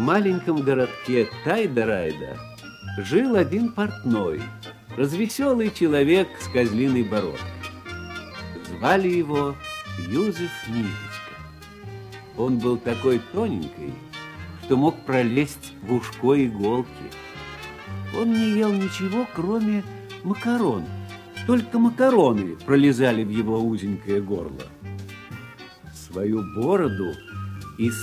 маленьком городке Тайда-Райда жил один портной, развеселый человек с козлиной бородкой. Звали его Юзеф Ниточка. Он был такой тоненький, что мог пролезть в ушко иголки. Он не ел ничего, кроме макарон. Только макароны пролезали в его узенькое горло. Свою бороду из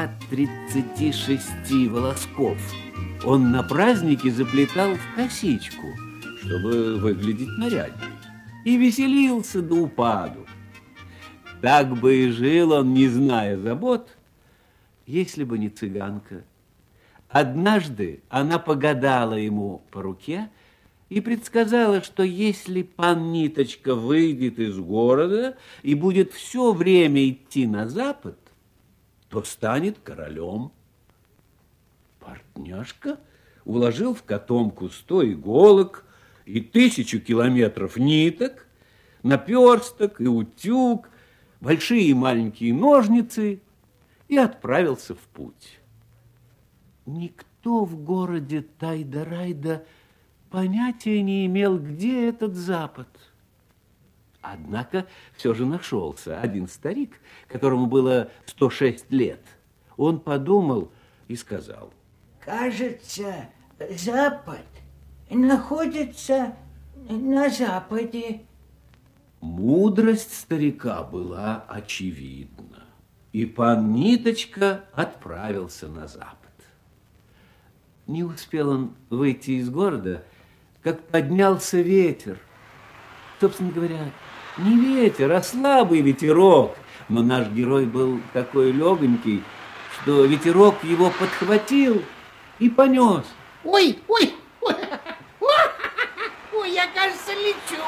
136 волосков он на празднике заплетал в косичку, чтобы выглядеть нарядней, и веселился до упаду. Так бы и жил он, не зная забот, если бы не цыганка. Однажды она погадала ему по руке и предсказала, что если пан Ниточка выйдет из города и будет все время идти на запад, то станет королем. Портняшка уложил в котомку 100 иголок и 1000 километров ниток, наперсток и утюг, большие и маленькие ножницы и отправился в путь. Никто в городе Тайда-Райда понятия не имел, где этот запад. Однако все же нашелся один старик, которому было 106 лет. Он подумал и сказал: кажется, запад находится на западе. Мудрость старика была очевидна, и пан Ниточка отправился на запад. Не успел он выйти из города, как поднялся ветер. Собственно говоря, не ветер, а слабый ветерок. Но наш герой был такой легонький, что ветерок его подхватил и понес. Ой, ой, ой, ой, я, кажется, лечу.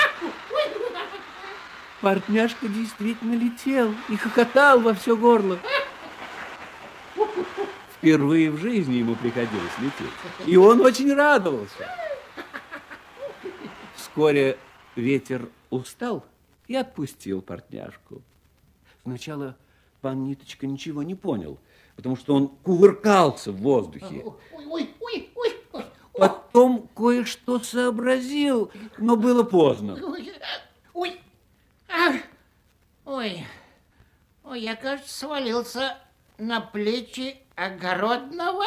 Портняшка действительно летел и хохотал во все горло. Впервые в жизни ему приходилось лететь, и он очень радовался. Вскоре ветер устал и отпустил портняшку. Сначала пан Ниточка ничего не понял, потому что он кувыркался в воздухе. Потом кое-что сообразил, но было поздно. Ой, я, кажется, свалился на плечи огородного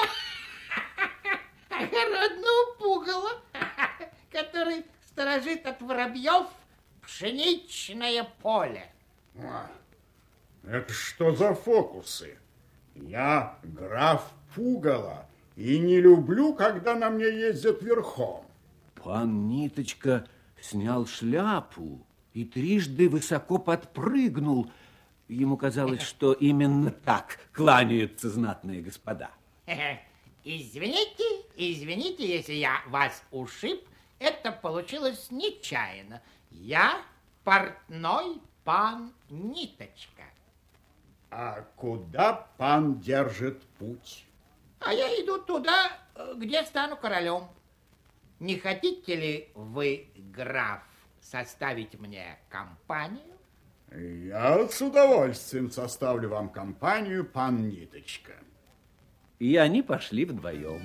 пугала, который сторожит от воробьев пшеничное поле. Это что за фокусы? Я граф Пугало и не люблю, когда на мне ездят верхом. Пан Ниточка снял шляпу и трижды высоко подпрыгнул. Ему казалось, что именно так кланяются знатные господа. Извините, если я вас ушиб, это получилось нечаянно. Я портной пан Ниточка. А куда пан держит путь? А я иду туда, где стану королем. Не хотите ли вы, граф, составить мне компанию? Я с удовольствием составлю вам компанию, пан Ниточка. И они пошли вдвоем.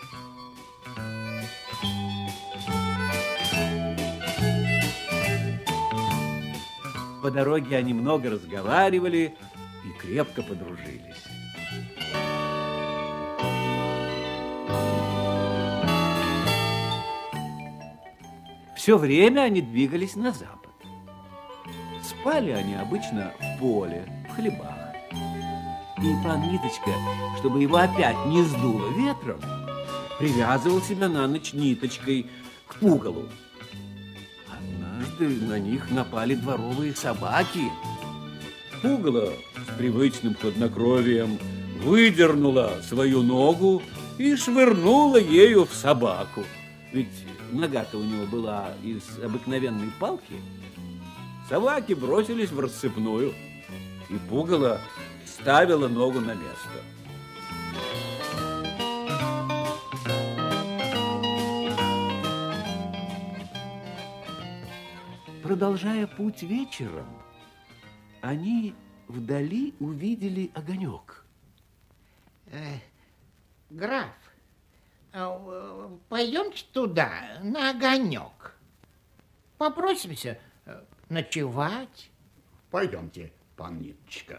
По дороге они много разговаривали и крепко подружились. Все время они двигались на запад. Спали они обычно в поле, в хлебах. И пан Ниточка, чтобы его опять не сдуло ветром, привязывал себя на ночь ниточкой к пугалу. Однажды на них напали дворовые собаки. Пугало с привычным хладнокровием выдернула свою ногу и швырнула ею в собаку. Ведь нога-то у него была из обыкновенной палки. Собаки бросились в рассыпную, и пугало ставила ногу на место. Продолжая путь вечером, они вдали увидели огонек. Граф, пойдемте туда, на огонек. Попросимся ночевать. Пойдемте, пан Ниточка.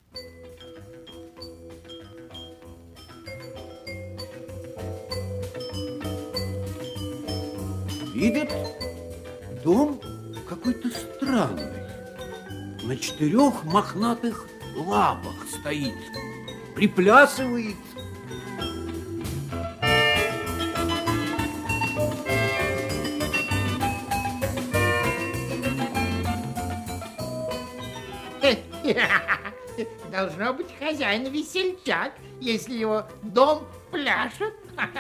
Видят, дом какой-то странный. На 4 мохнатых лапах стоит, приплясывает. Должно быть, хозяин весельчак, если его дом пляшет.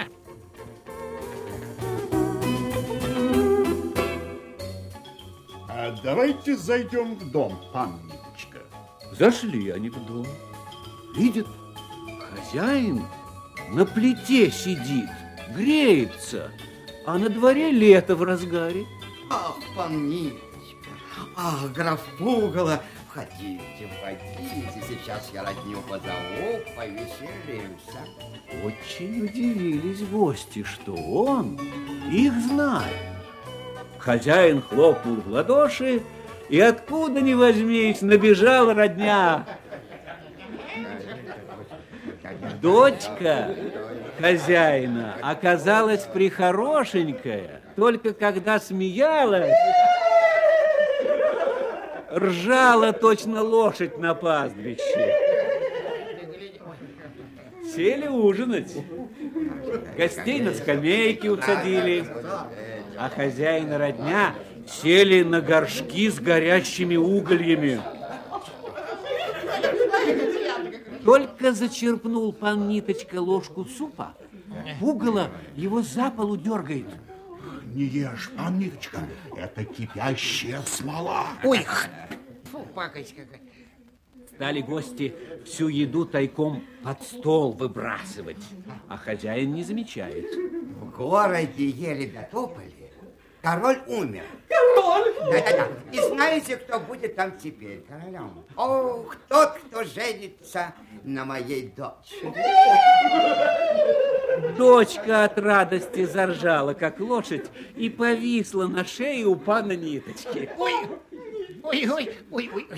А давайте зайдем в дом, пан Ниточка. Зашли они в дом. Видят, хозяин на плите сидит, греется, а на дворе лето в разгаре. Ах, пан Ниточка, ах, граф Пугало, входите, входите, сейчас я родню позову, повеселимся. Очень удивились гости, что он их знает. Хозяин хлопнул в ладоши, и откуда ни возьмись, набежала родня. Дочка хозяина оказалась прихорошенькая, только когда смеялась, ржала точно лошадь на пастбище. Сели ужинать. Гостей на скамейке усадили, а хозяин и родня сели на горшки с горящими угольями. Только зачерпнул пан Ниточка ложку супа, Пугало его за полу дергает. Не ешь, пан Ниточка, это кипящая смола. Ой, фу, пакость какая. Стали гости всю еду тайком под стол выбрасывать, а хозяин не замечает. В городе Елидотополе король умер. Король? Да-да-да. И знаете, кто будет там теперь королем? Ох, тот, кто женится на моей дочери. Дочка от радости заржала, как лошадь, и повисла на шее у пана Ниточки. Ой, ой, ой, ой, ой.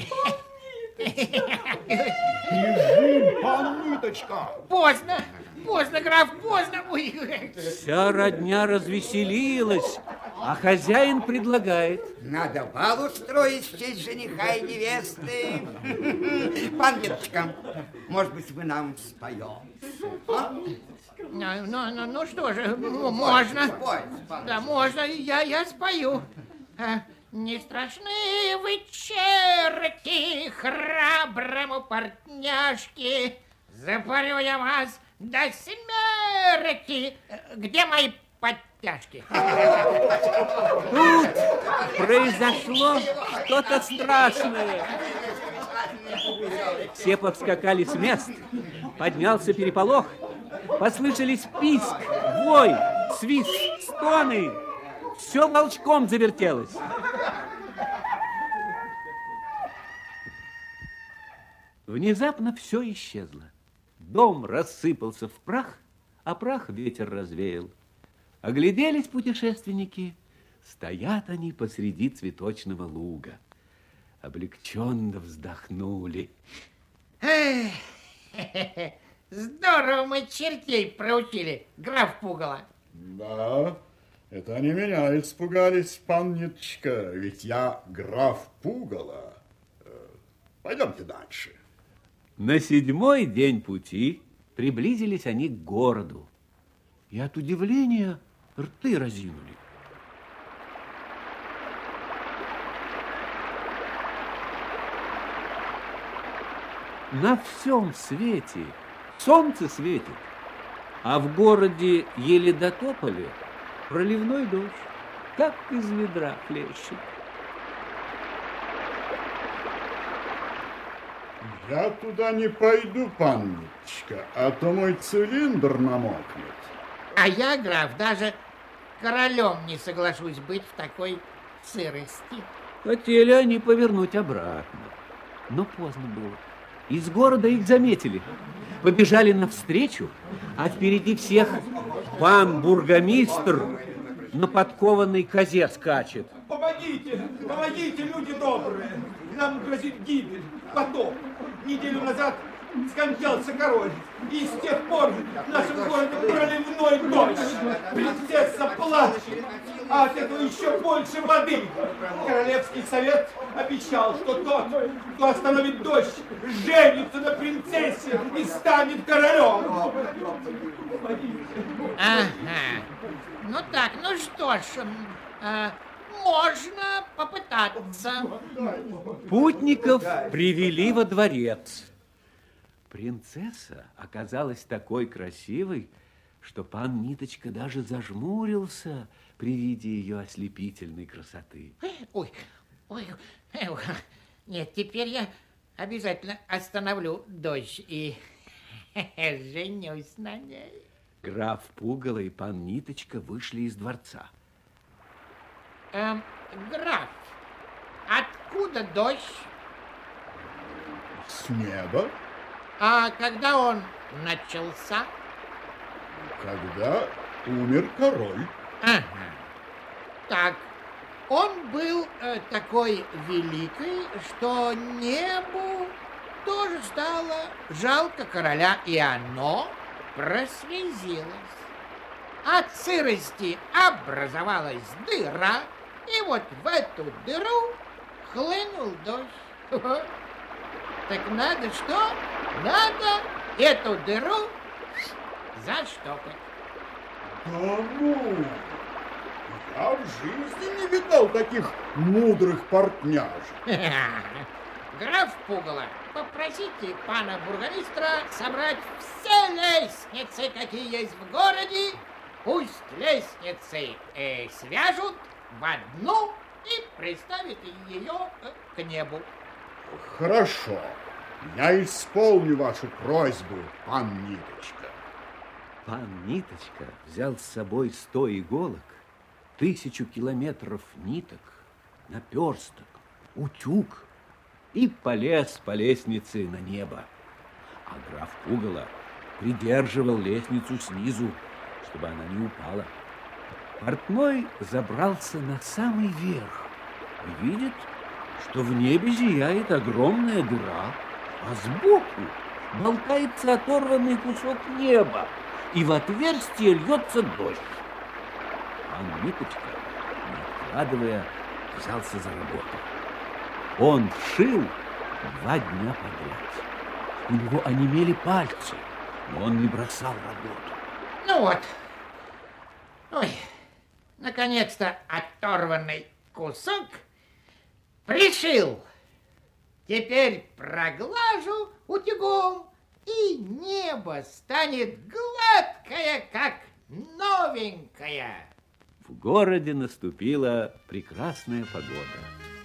Бежим, пан Ниточка. Поздно, поздно, граф, поздно. Ой. Вся родня развеселилась, а хозяин предлагает. Надо бал устроить в честь жениха и невесты. Пан Ниточка, может быть, вы нам споете? А? Ну что же, можно. Да, можно, я спою. Не страшны вы, черти, храброму партняшке, запорю я вас до смерти. Где мои подтяжки? Тут произошло что-то страшное. Все повскакали с мест, поднялся переполох, послышались писк, вой, свист, стоны. Все волчком завертелось. Внезапно все исчезло. Дом рассыпался в прах, а прах ветер развеял. Огляделись путешественники. Стоят они посреди цветочного луга. Облегченно вздохнули. Здорово мы чертей проучили, граф Пугало. Да, это они меня испугались, пан Ниточка, ведь я граф Пугало. Пойдемте дальше. На 7-й день пути приблизились они к городу. И от удивления рты разинули. На всем свете солнце светит, а в городе Елидотополе проливной дождь, как из ведра хлещет. Я туда не пойду, пан Ниточка, а то мой цилиндр намокнет. А я, граф, даже королем не соглашусь быть в такой сырости. Хотели они повернуть обратно, но поздно было. Из города их заметили. Побежали навстречу, а впереди всех пан бургомистр на подкованной козе скачет. Помогите, помогите, люди добрые. Нам грозит гибель, потоп. Неделю назад скончался король. И с тех пор в нашем городе проливной дождь. Принцесса плачет, а от этого еще больше воды. Королевский совет обещал, что тот, кто остановит дождь, женится на принцессе и станет королем. Ага. Ну так, ну что ж, можно попытаться. Путников привели во дворец. Принцесса оказалась такой красивой, что пан Ниточка даже зажмурился при виде ее ослепительной красоты. Ой, ой, нет, теперь я обязательно остановлю дождь и женюсь на ней. Граф Пугало и пан Ниточка вышли из дворца. Граф, откуда дождь? С неба, А когда он начался? когда умер король. Ага. Так, он был такой великий, что небу тоже стало жалко короля, и оно прослезилось. От сырости образовалась дыра, и вот в эту дыру хлынул дождь. Так надо что? Надо эту дыру заштопать. Да ну, я в жизни не видал таких мудрых партняжек. Граф Пугало, попросите пана бургомистра собрать все лестницы, какие есть в городе. Пусть лестницы свяжут в одну и приставят ее к небу. Хорошо, я исполню вашу просьбу, пан Ниточка. Пан Ниточка взял с собой 100 иголок, 1000 километров ниток, наперсток, утюг и полез по лестнице на небо. А граф Пугало придерживал лестницу снизу, чтобы она не упала. Портной забрался на самый верх и видит, что в небе зияет огромная дыра, а сбоку болтается оторванный кусок неба, и в отверстие льется дождь. Пан Ниточка, не откладывая, взялся за работу. Он шил 2 дня подряд. У него онемели пальцы, но он не бросал работу. Ну вот. Ой, наконец-то оторванный кусок пришил. Теперь проглажу утюгом, и небо станет гладкое, как новенькое. В городе наступила прекрасная погода.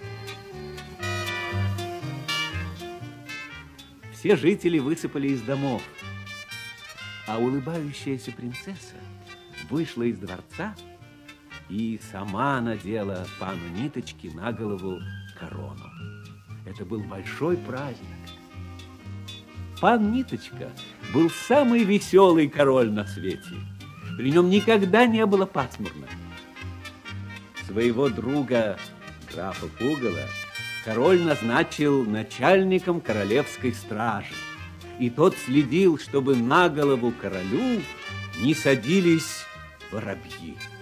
Все жители высыпали из домов, а улыбающаяся принцесса вышла из дворца и сама надела пану Ниточке на голову корону. Это был большой праздник. Пан Ниточка был самый веселый король на свете. При нем никогда не было пасмурно. Своего друга, графа Пугало, король назначил начальником королевской стражи. И тот следил, чтобы на голову королю не садились воробьи.